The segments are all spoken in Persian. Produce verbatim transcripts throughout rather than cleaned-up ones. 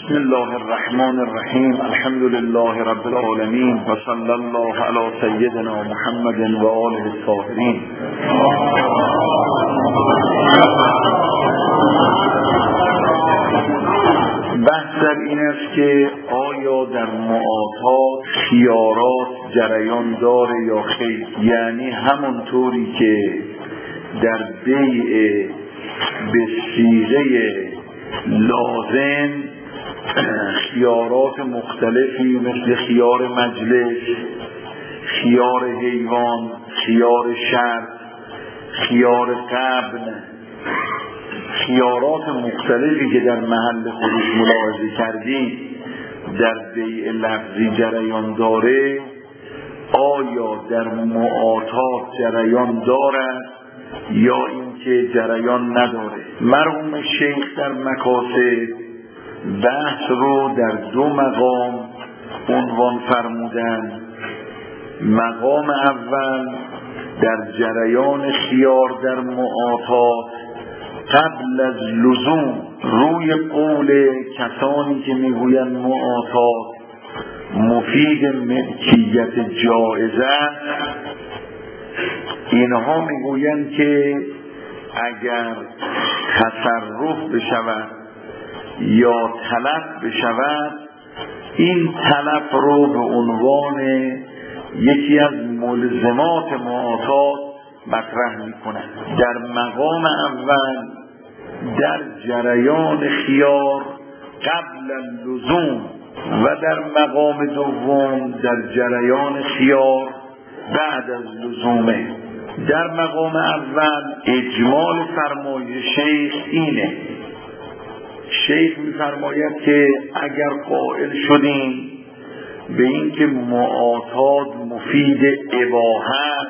بسم الله الرحمن الرحیم. الحمد لله رب العالمین و صلی الله علی سیدنا محمد و آله الطاهرین. بحث در این است که آیا در معاطات خیارات جریان داره یا خیر، یعنی همونطوری که در بیع به صیغه لازم خیارات مختلفی مثل خیار مجلس، خیار حیوان، خیار شرط، خیار قبن، خیارات مختلفی که در محل خودش ملاحظه کردیم در بیع لفظی جریان داره، آیا در معاطات جریان دارد یا اینکه جریان نداره؟ مرحوم شیخ در مکاسب بحث رو در دو مقام عنوان فرمودن. مقام اول در جریان خیار در معاطات قبل از لزوم، روی قول کسانی که میگویند معاطات مفید ملکیت جایزه، اینها میگویند که اگر تصرف بشود یا طلب بشود، این طلب رو به عنوان یکی از ملزمات معاطات مطرح میکنند. در مقام اول در جریان خیار قبل اللزوم و در مقام دوم در جریان خیار بعد از لزومه. در مقام اول اجمال فرمایش شیخ اینه، شیخ می‌فرماید که اگر قائل شدیم به این که معاطات مفید اباحت،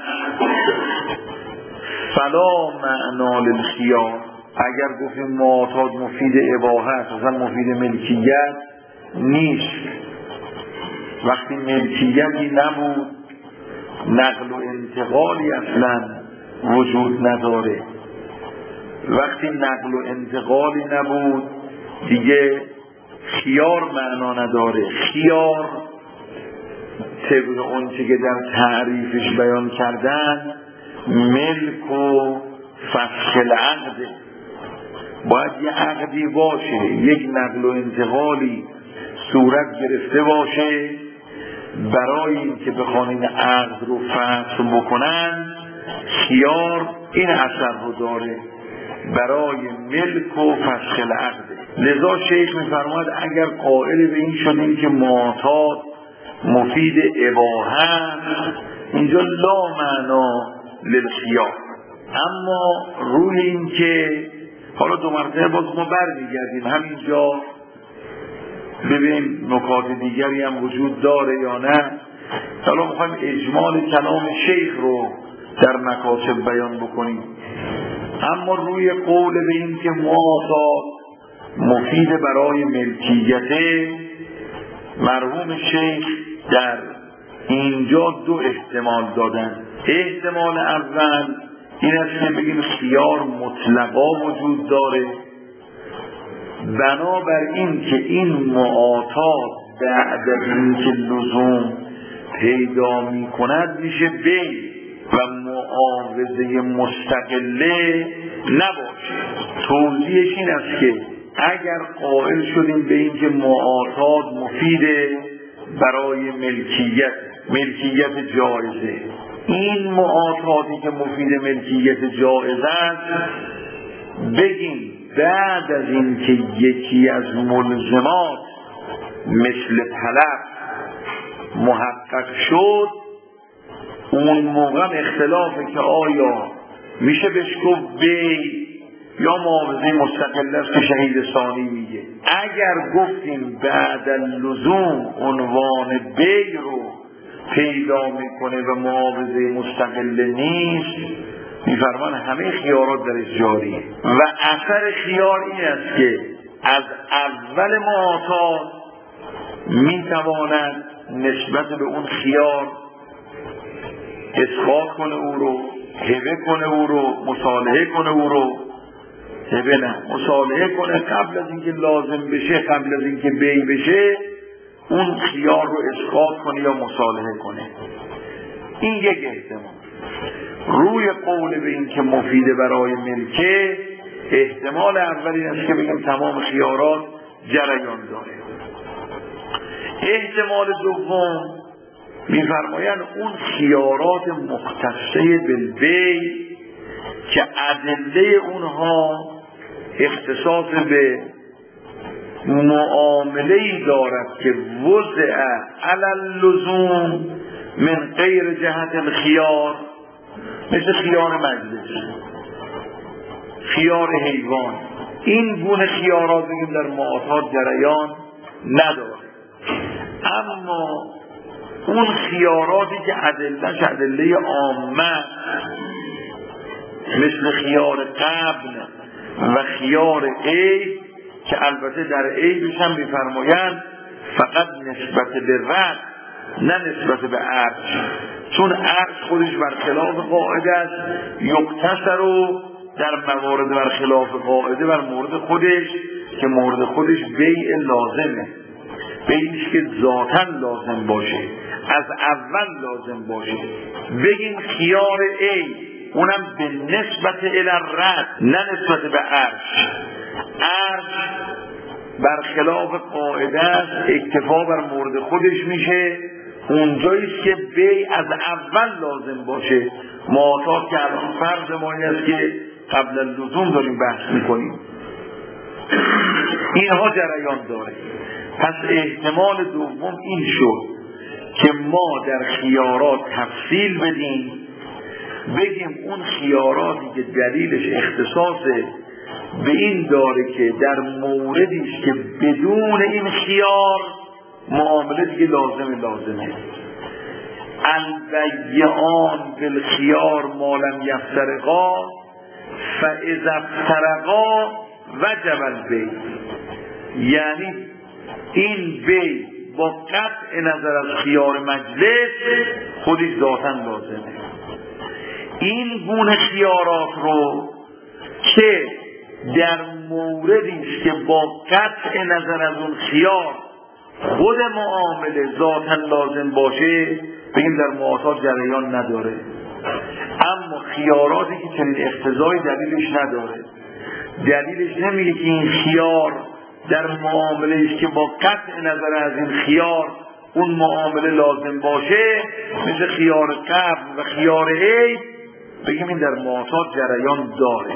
فلا معنا للخیار. اگر گفتیم معاطات مفید اباحت اصلا مفید ملکیت نیست، وقتی ملکیتی نبود نقل و انتقالی اصلا وجود نداره. وقتی نقل و انتقالی نبود دیگه خیار معنا نداره. خیار طبق اون چه که در تعریفش بیان کردن ملک و فسخ العقد، باید یه عقدی باشه، یک نقل و انتقالی صورت گرفته باشه برای این که بخوان این عقد رو فسخ بکنن. خیار این اثر رو داره برای ملک و فسخ العقد. لذا شیخ می‌فرماید اگر قائل به این شدیم که معاطات مفید اباحت، اینجا لا معنا للخیار. اما روی این که حالا دو مرتبه باز ما برمیگردیم همینجا ببین نکات دیگری هم وجود داره یا نه. حالا میخوایم اجمال کلام شیخ رو در مکاسب بیان بکنیم. اما روی قول به این که معاطات مفید برای ملکیت، مرحوم شیخ در اینجا دو احتمال دادن. احتمال اول این است که بگیم خیار مطلقا وجود داره، بنابر این که این معاطات بعد از این که لزوم پیدا می کند میشه بی و معاوضه مستقله نباشه. توضیحش این است که اگر قائل شدیم به این که معاطات مفیده برای ملکیت ملکیت جایزه، این معاطاتی که مفید ملکیت جایزه است، بگیم بعد از این که یکی از ملزمات مثل طلب محقق شد، اون موقع اختلافه که آیا میشه بهش گفت بی یا معاوضه مستقل است که شهید ثانی میگه. اگر گفتیم بعد اللزوم عنوان بی رو پیدا میکنه و معاوضه مستقل نیست، میفرمان همه خیارات درش جاریه. و اثر خیار این است که از اول معاطات میتواند نسبت به اون خیار اسقاط کنه او رو، هبه کنه او رو، مصالحه کنه او رو، ببینه مصالحه کنه قبل از اینکه لازم بشه، قبل از اینکه بی بشه اون خیار رو اسقاط کنه یا مصالحه کنه. این یک احتمال. روی قول به این که مفیده برای ملکه، احتمال اول این است که بگیم تمام خیارات جریان داره. احتمال دوم میفرمایند اون خیارات مختصه بالبی که ادله اونها اختصاص به معامله‌ای دارد که وضع علی اللزوم من غیر جهت الخیار، مثل خیار مجلس، خیار حیوان، این گونه خیارات بگیم در معاطات جریان نداره. اما اون خیاراتی که ادلهش ادله عامه مثل خیار قبل و خیار عیب که البته در عیبش هم میفرمایند فقط نسبت به رد نه نسبت به عرض، چون عرض خودش برخلاف قاعده است، یقتصر رو در موارد برخلاف قاعده بر مورد خودش که مورد خودش بیع لازمه، بیعش که ذاتاً لازم باشه، از اول لازم باشه. بگیم خیار عیب اونم به نسبت الی رد نه نسبت به عرض، عرض برخلاف قاعده است، اکتفا بر مورد خودش میشه، اونجاییست که بی از اول لازم باشه. معاطات که الان فرض ما این است که قبل اللزوم داریم بحث میکنیم، اینها جریان داره. پس احتمال دوم این شد که ما در خیارات تفصیل بدیم، بگیم اون خیاراتی که دلیلش اختصاص به این داره که در موردیش که بدون این خیار معامله دیگه لازم لازمه. البیعان بالخیار ما لم یفترقا فاذا افترقا وجب البیع، یعنی این بیع با قطع نظر از خیار مجلس خودش ذاتاً لازمه. این گونه خیارات رو که در موردیست که با قطع نظر از اون خیار خود معامله ذاتاً لازم باشه بگیم در معاطات جریان نداره. اما خیاراتی که چنین اقتضای دلیلش نداره، دلیلش نمیگه که این خیار در معامله‌ایست که با قطع نظر از این خیار اون معامله لازم باشه، مثل خیار قبل و خیار عیب، بگیم این در معاطات جریان داره.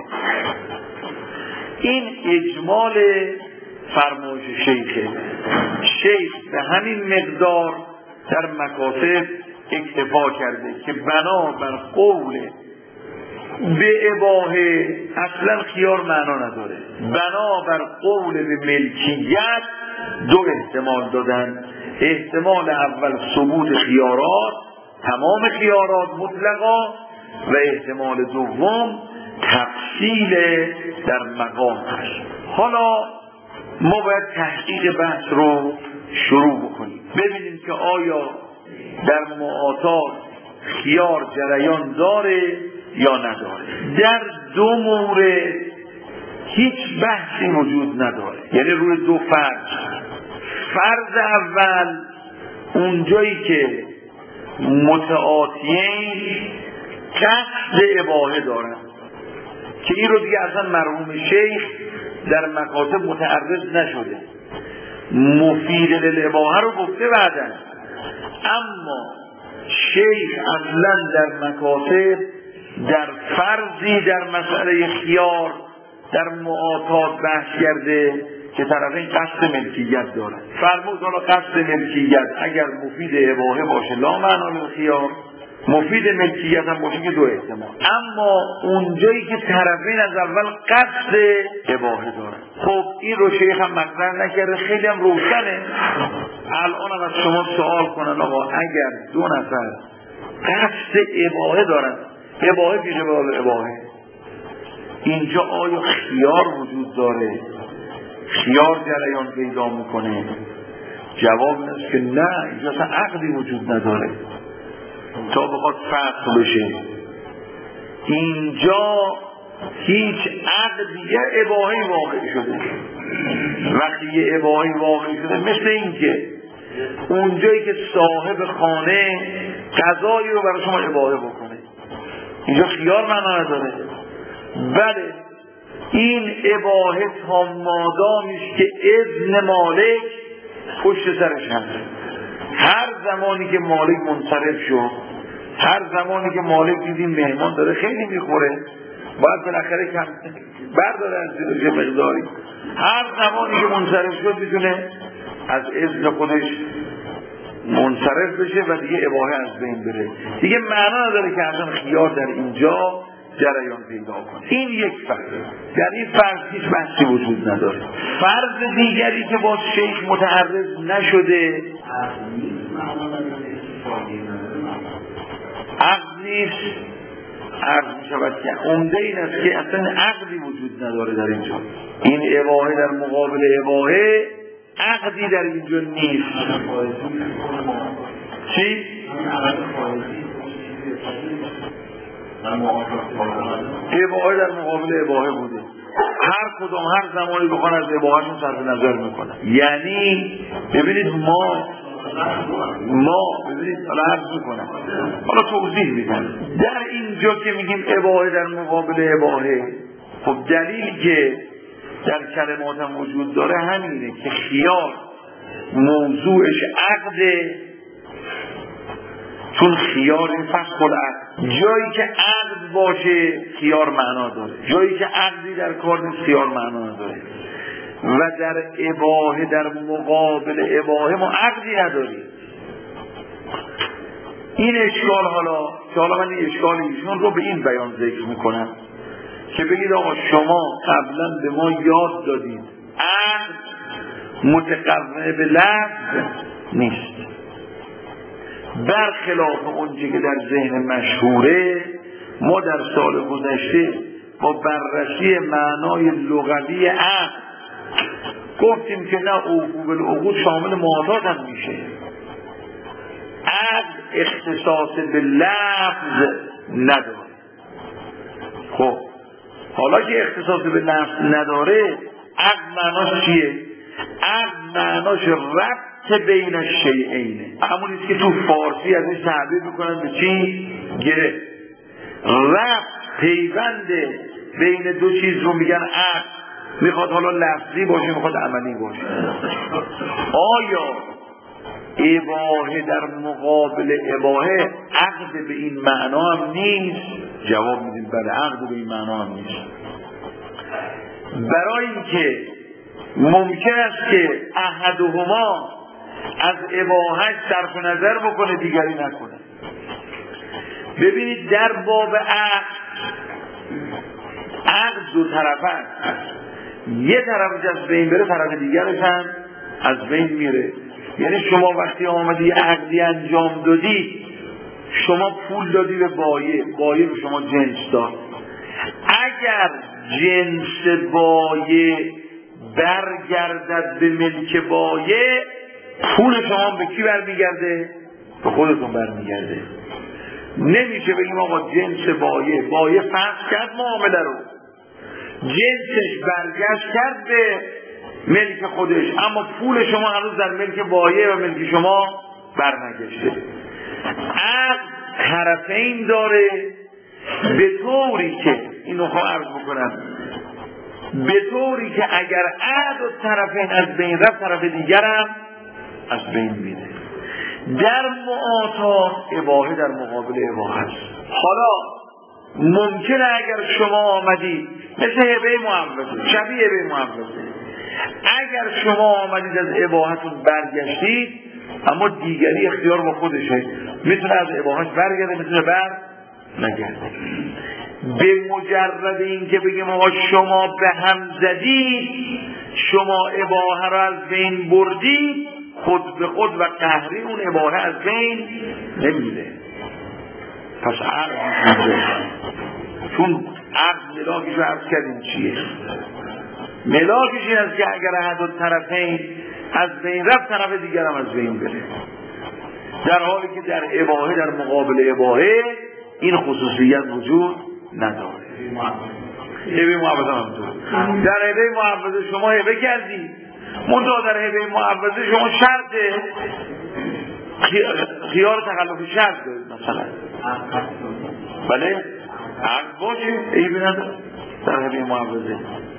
این اجمال فرمایش شیخه. شیخ به همین مقدار در مکاسب اکتفا کرده که بنا بر قول به اباحه اصلا خیار معنا نداره، بنا بر قول به ملکیت دو احتمال دادن. احتمال اول ثبوت خیارات، تمام خیارات مطلقا، و احتمال دوم تفصیل در مقام هست. حالا ما باید تحقیق بحث رو شروع بکنیم، ببینیم که آیا در معاطات خیار جریان داره یا نداره. در دو مورد هیچ بحثی وجود نداره، یعنی روی دو فرض. فرض اول اونجایی که متعاطیین قصد اباحه دارن که این رو دیگه اصلا مرحوم شیخ در مکاتب متعرض نشده، مفید للاباحه رو گفته بعدن، اما شیخ اصلا در مکاتب در فرضی در مسئله خیار در معاطات بحث کرده که طرفین قصد ملکیت دارن. فرمود حالا قصد ملکیت اگر مفید اباحه باشه لا معنا للخیار، مفید ملکیت هم باشه که دو احتمال. اما اونجایی که طرفین از اول قصد اباحه دارن، خب این رو شیخ هم مطرح نکرده، خیلی هم روشنه. الان هم از شما سوال کنن آقا اگر دو نفر قصد اباحه دارن، اباحه پیش بال اباحه، اینجا آیا خیار وجود داره؟ خیار جریان پیدا میکنه؟ جواب این است که نه، اینجا اصلا عقدی وجود نداره تا بخواد فرق بشه. اینجا هیچ عقد یه اباهه واقع شده. وقتی یه اباهه واقع شده مثل این که اونجایی که صاحب خانه غذایی رو برای شما اباهه بکنه، اینجا خیار معنا نداره. بله این اباهه تا مادامیش که اذن مالک پشت سرش هست. هر زمانی که مالک منصرف شد، هر زمانی که مالک دیدیم مهمان داره خیلی میخوره، باید بالاخره کم برداره از زیرش مقداری. هر زمانی که منصرف شد میتونه از اذن خودش منصرف بشه و دیگه اباهه از بین بره. دیگه معنا نداره که اصلا خیار در اینجا جریان پیدا کنه. این یک فرض. در این فرض هیچ بحثی وجود نداره. فرض دیگری که با شیخ متعرض نشده عقد نیست. عقد می شود که عمده این است که اصلا عقدی وجود نداره در اینجا. این اباهه در مقابل اباهه عقدی در اینجا نیست. چی؟ اباهه در مقابل اباهه بوده. هر کدوم هر زمانی بخوان از اباههشون صرف نظر میکنن. یعنی ببینید ما ما ببینید حالا عرض میکنم، حالا توضیح میدم. در اینجا که میگیم اباهه در مقابل اباهه، خب دلیل که در کلماتم وجود داره همینه که خیار موضوعش عقده، چون خیار این فسخ العقد. جایی که عقد باشه خیار معنا داره، جایی که عقدی در کار نیست خیار معنا نداره. و در اباهه در مقابل اباهه ما عقدی نداریم. این اشکال حالا که حالا من این اشکال ایشون رو به این بیان ذکر میکنم که بگید آقا شما قبلا به ما یاد دادید عقد متقرنه به لفظ نیست، برخلاف اونچه که در ذهن مشهوره. ما در سال گذشته با بررسی معنای لغوی عقد گفتیم که نه اوفو بالعقود شامل معاطات هم میشه. عقد اختصاص به لفظ نداره. خب حالا که اختصاص به لفظ نداره، عقد معناش چیه؟ عقد معناش ربط بین الشیئینه. همونیست که تو فارسی از این تعبیر میکنن به چی؟ گره. ربط پیوند بین دو چیز رو میگن عقد. میخواد حالا لفظی باشه میخواد عملی باشه. آیا اباهه در مقابل اباهه عقد به این معنا هم نیست؟ جواب میدیم بله، عقد به این معنا هم نیست. برای اینکه ممکن است که احدهما از اباهه صرف نظر بکنه دیگری نکنه. ببینید در باب عقد، عقد دو طرفه است. یه طرفش از بین بره طرف دیگرش هم از بین میره. یعنی شما وقتی آمدی عقدی انجام دادی، شما پول دادی به بایع، بایع به شما جنس داد. اگر جنس بایع برگردد به ملک بایع، پول شما به کی برمیگرده؟ به خودتون برمیگرده. نمیشه بگیم آقا جنس بایع بایع فسخ کرد معامله رو، جنسش برگشت کرد به ملک خودش، اما پول شما هنوز در ملک بایع و ملک شما برنگشته. عقد طرفین داره، به طوری که اینو خواهم عرض بکنم، به طوری که اگر عقد و طرفین از بین رفت طرف دیگر هم از بین میره. در معاطات اباهه در مقابل اباهه است. حالا ممکنه اگر شما آمدید مثل هبه معوضه، شبیه هبه معوضه، اگر شما آمدید از اباهتون برگشتید، اما دیگری اختیار با خودشه، میتونه از اباهش برگرده میتونه بر نگرده. به مجرد این که بگیم آقا شما به هم زدید، شما اباهه را از بین بردید، خود به خود و قهری اون اباهه از بین نمیره. پس عقد میشه، چون عقد ملاکش رو عرض کردیم چیه؟ ملاکش این است که اگر احد الطرفین از بین رفت طرف دیگر هم از بین بره، در حالی که در اباهه در مقابل اباهه این خصوصیت وجود نداره. هبه معوضه هم همینطور. در هبه معوضه شما هبه کردی، منتها در هبه معوضه شما شرط خیار تخلف شرط دارید مثلا. بله عقد باشه عیبی نداره در هبه معوضه.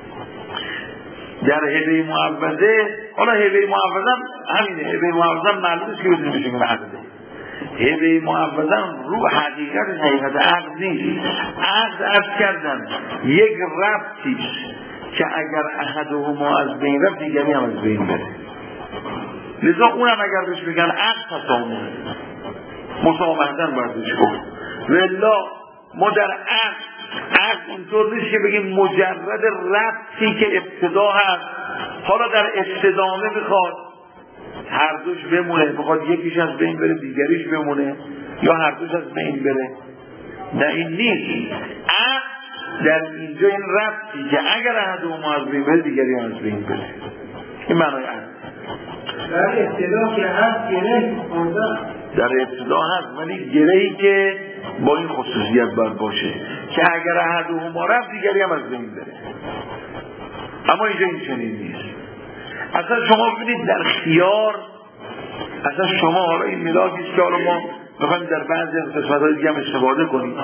در هبه معوضه حالا هبه معوضه همینه، هبه معوضه معلومه که بدونیم بشه که عقده. هبه معوضه رو حقیقت حقیقت عقد نیست. عقد عرض کردن یک ربطیست که اگر احدهما از بین رفت دیگری هم از بین بره. لذا اونم اگر بهش بگن عقد تسامح مسامحتن بردش کن. والله ما در عقد عقد اینطور نیست که بگیم مجرد ربطی که ابتدا هست حالا در استدامه بخواد هر دوش بمونه، بخواد یکیش از بین بره دیگریش بمونه یا هر دوش از بین بره. نه این نیست. عقد در اینجا این ربطی که اگر احدهما از بین بره دیگری از بین بره. این معنای عقد. در ابتدا که هست گره در ابتدا هست ولی گرهی که با این خصوصیت باید باشه که اگر احدهما رفت دیگری هم از بین بره. اما اینجا این چنین نیست. اصلا شما ببینید در خیار اصلا شما حالا این ملاکیست که حالا ما میخوایم در بعضی از قسمت‌های دیگه هم استفاده کنیم.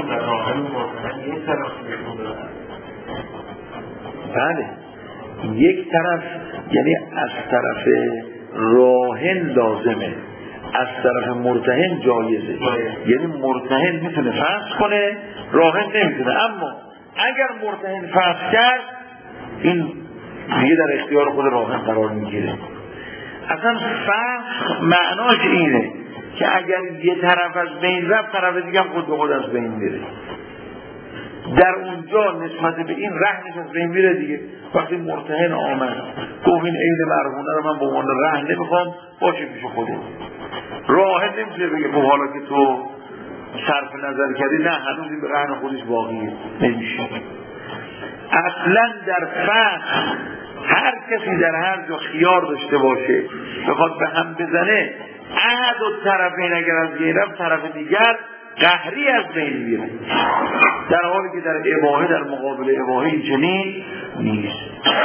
بله یک طرف یعنی از طرف راهن لازمه، از طرف مرتهن جایزه. یعنی مرتهن میتونه فسخ کنه، راهن نمیتونه. اما اگر مرتهن فسخ کرد این دیگه در اختیار خود راهن قرار میگیره. اصلا فسخ معناش اینه که اگر یه طرف از بین رفت طرف دیگه هم خود به خود از بین میره. در اونجا نسبت به این رهنش از بین میره دیگه. وقتی مرتهن آمد گفت این عین مرهونه رو من به عنوان رهن نمیخوام، باشه پیش خوده. راهن نمیشه بگه خب حالا که تو صرف نظر کردی نه هنوز این به رهن خودش باقیه. نمیشه. اصلا در فسخ هر کسی در هر جا خیار داشته باشه بخواد به هم بزنه، احد و طرفین اگر از بین رفت طرف دیگر قهری از بین میره، در حالی که در اباحه در مقابل اباحه چنین نیست.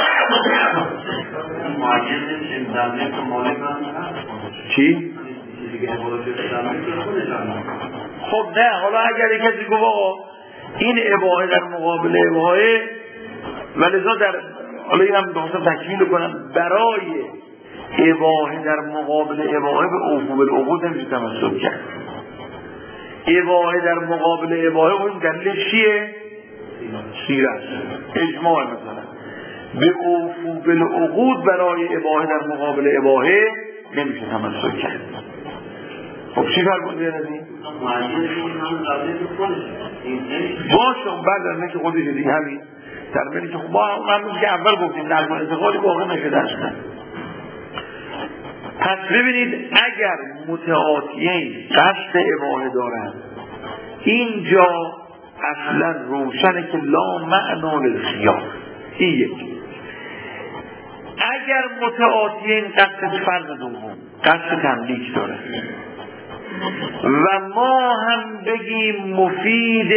چی؟ خب نه، حالا اگر کسی گفت آقا این اباحه در مقابل اباحه ولذا در حالا این هم بخواستم تکمیل کنم برای اباحه در مقابل اباحه به اوفو بالعقود نمیشه تمسک کرد. اباحه در مقابل اباحه اون دلیل چیه؟ سیره است، اجماع. مثلا به اوفو بالعقود برای اباحه در مقابل اباحه نمیشه تمسک کرد. خب چی فرموده ندی؟ باشه بعد در ملک خودش دیگه همین در ملک خب ما همون که اول گفتیم نظم انتقالی واقع نشده اصلا. پس ببینید اگر متعاطیین قصد اباحه دارن اینجا اصلا روشنه که لا معنا للخیار. این یک. اگر متعاطیین قصد فرض دوم قصد تملیک داره و ما هم بگیم مفید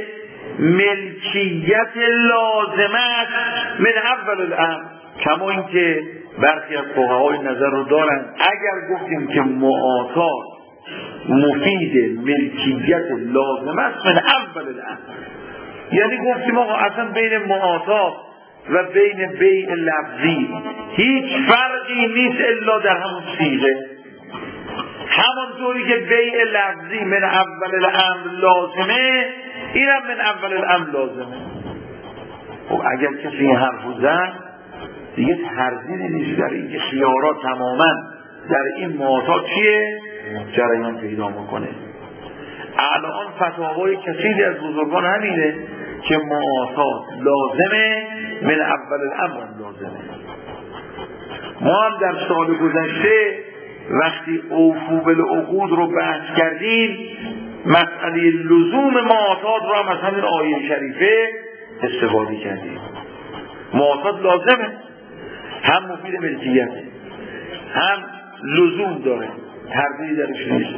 ملکیت لازمت من اول الامر، کما اینکه برخی از فقهای نظر رو دارن اگر گفتیم که معاطات مفید ملکیت لازمت من اول الامر، یعنی گفتیم آقا اصلا بین معاطات و بین بیع لفظی هیچ فرقی نیست الا در همون صیغه. همانطوری که بیع لفظی من اول الامر لازمه اینم من اول الامر لازمه. خب اگر کسی این حرف زد دیگه تردیدی نیست در این که خیارات تماما در این معاطات چیه؟ جریان پیدا میکنه. الان فتاوای کثیری از بزرگان همینه که معاطات لازمه من اول الامر لازمه. ما هم در سال گذشته وقتی اوفو بالعقود رو بحث کردیم مسئله لزوم معاطات رو هم از همین آیه شریفه استفاده کردیم. معاطات لازمه، هم مفید ملکیت هم لزوم داره، تردیدی درش نیست.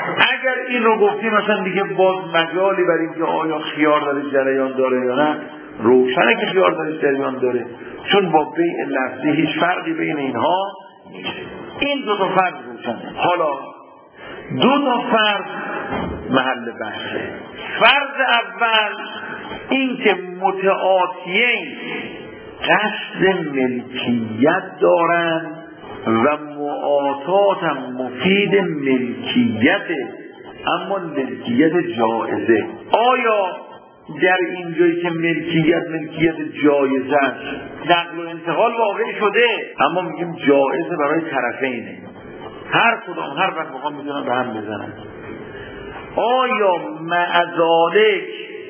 اگر این رو گفتیم مثلا دیگه باز مجالی بر این که آیا خیار در جریان داره یا نه روشنه که خیار درش جریان داره، چون با بیع لفظی هیچ فرقی بین اینها نیست. این دو تا فرق روشنه. حالا دو تا فرق محل بحثه. فرض اول این که متعاطیین قصد ملکیت دارن و معاطات هم مفید ملکیته، اما ملکیت جایزه. آیا در اینجایی که ملکیت ملکیت جایزه است، نقل و انتقال واقع شده اما میگیم جایزه برای طرفینه، هر کدام هر وقت بخوام میتونن به هم بزنن، آیا مع ذالک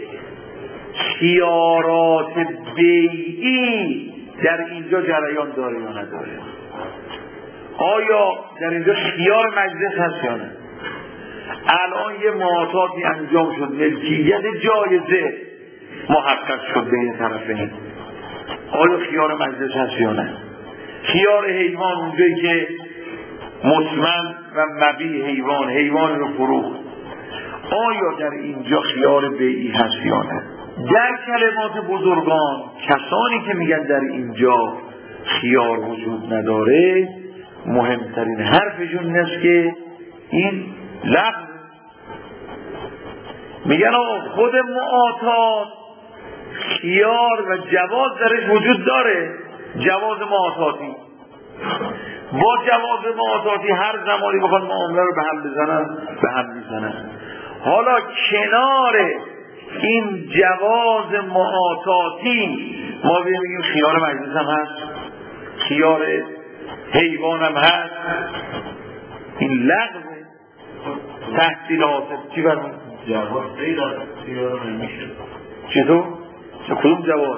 خیارات بیعی در اینجا جریان داره یا نداره؟ آیا در اینجا خیار مجلس هست یا نه؟ الان یه معاطاتی انجام شد، ملکیت جایزه محقق شد بین طرفین، آیا خیار مجلس هست یا نه؟ خیار حیوان اونجایی که مسمن و مبیع حیوان حیوان رو فروخت، آیا در اینجا خیار بیعی هست یا نه؟ در کلمات بزرگان کسانی که میگن در اینجا خیار وجود نداره، مهمترین حرفشون است که این لغو. میگن آقا خود معاطات خیار و جواز درش وجود داره، جواز معاطاتی، با جواز معاطاتی هر زمانی بخوان معامله رو به هم بزنن به هم میزنن. حالا کنار این جواز معاطاتی ما بگیم خیار مجلس هم هست، خیار حیوان هم هست، این لغوه. تحصیلات چی برمون؟ جواز غیر خیار نمیشه. چطور؟ چه کدوم جواز؟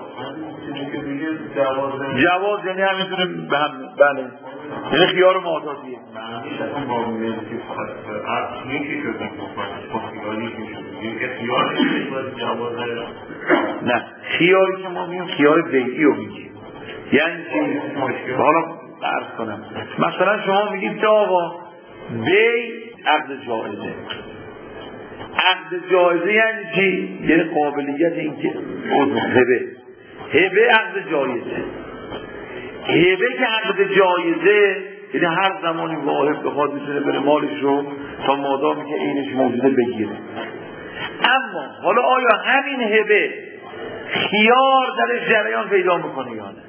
جواز جواز یعنی همینطوره به هم. بله یعنی خیار معاطاتیه. معنیش اصلا با ملکی عقل یکی شدن با خیاری که شدن یکی خیار نمیشه باید جواز. نه خیاری که ما میگیم خیار بیعی رو میگیم، یعنی چی؟ حالا عرض کنم مثلا شما میگید که آقا بیع عقد جایزه. عقد جایزه یعنی چی؟ یعنی قابلیت این که هبه هبه عقد جایزه. هبه که عقد جایزه یعنی هر زمانی واحد بخواد میتونه بره مالش رو تا مادامی که اینش موجوده بگیره. اما حالا آیا همین هبه خیار درش جریان پیدا میکنه یا نه؟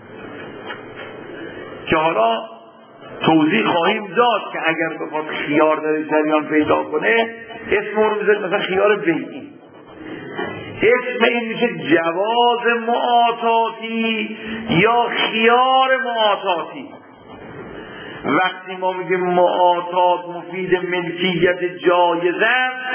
که حالا توضیح خواهیم داد که اگر بخواد خیار درش جریان پیدا کنه اسم رو میذاریم مثلا خیار بیعی، اسم این میشه جواز معاطاتی یا خیار معاطاتی. وقتی ما میگیم معاطات مفید ملکیت جایزه،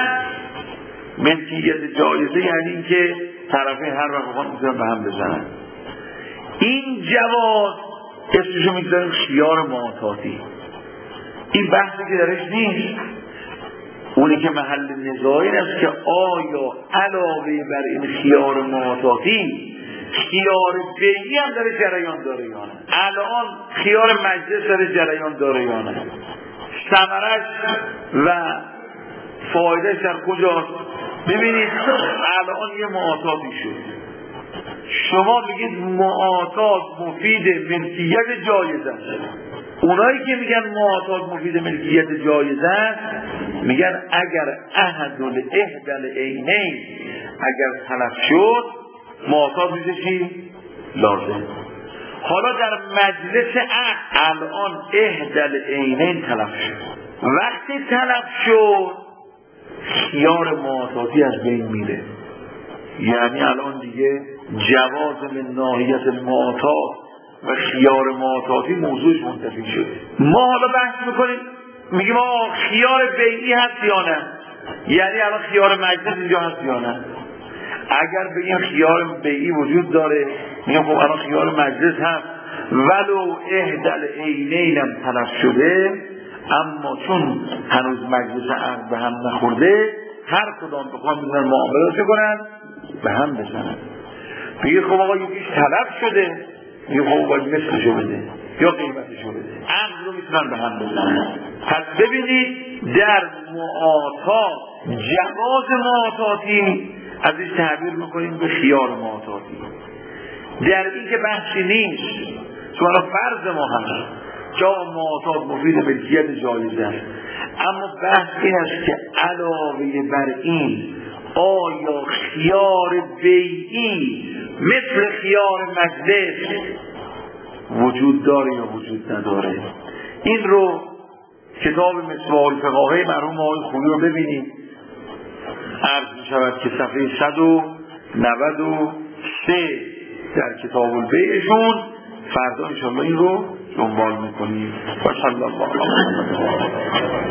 ملکیت جایزه یعنی این که طرفین هر وقت بخوان میتونن به هم بزنن. این جواز اسمشو میگذاریم خیار معاطاتی. این بحثی که درش نیست، اونی که محل نزاع این است که آیا علاوه بر این خیار معاطاتی خیار بیعی هم داره جریان داره یا نه؟ الان خیار مجلس داره جریان داره یا نه؟ ثمرش و فایدهش در کجاست؟ ببینید الان یه معاطاتی شد، شما بگید معاطات مفید ملکیت جایزه است. اونایی که میگن معاطات مفید ملکیت جایزه است میگن اگر احد الاحدل عینین اگر تلف شد معاطات میشه چی؟ لازم. حالا در مجلس عقد الان احدل عینین تلف شد، وقتی تلف شد خیار معاطاتی از بین میره، یعنی الان دیگه جواز من ناحیت المعاطات و خیار معاطاتی موضوعش منتفی شده. ما حالا بحث میکنیم میگیم آقا خیار بیعی هست یا نه، یعنی الان خیار مجلس اینجا هست یا نه. اگر بگیم خیار بیعی وجود داره میگم خب الان خیار مجلس هست ولو احدل عینین هم تلف شده، اما چون هنوز مجلس عقد به هم نخورده هر کدام بخوام میدونن معامله رو کنن به هم بزنن. بگه خب آقا یکیش تلف شده، یه خب باید مثلشو بده یا قیمتشو بده، عقد رو میتونن به هم بزنن. پس ببینید در معاطات جواز معاطاتی ازش تعبیر میکنیم به خیار معاطاتی. در این که بحثی نیست، چون فرض ما هست جا معتاد مفید ملکیت جایزه است، اما بحث این است که علاوه بر این آیا خیار بیعی مثل خیار مجلس وجود داره یا وجود نداره؟ این رو کتاب مصباح الفقاهه مرحوم آقای خویی رو ببینید. عرض می شود که صفحه صد و نود و سه در کتاب البیعشون، فردا انشاءالله این رو دنبال میکنیم. و صلی الله علیه و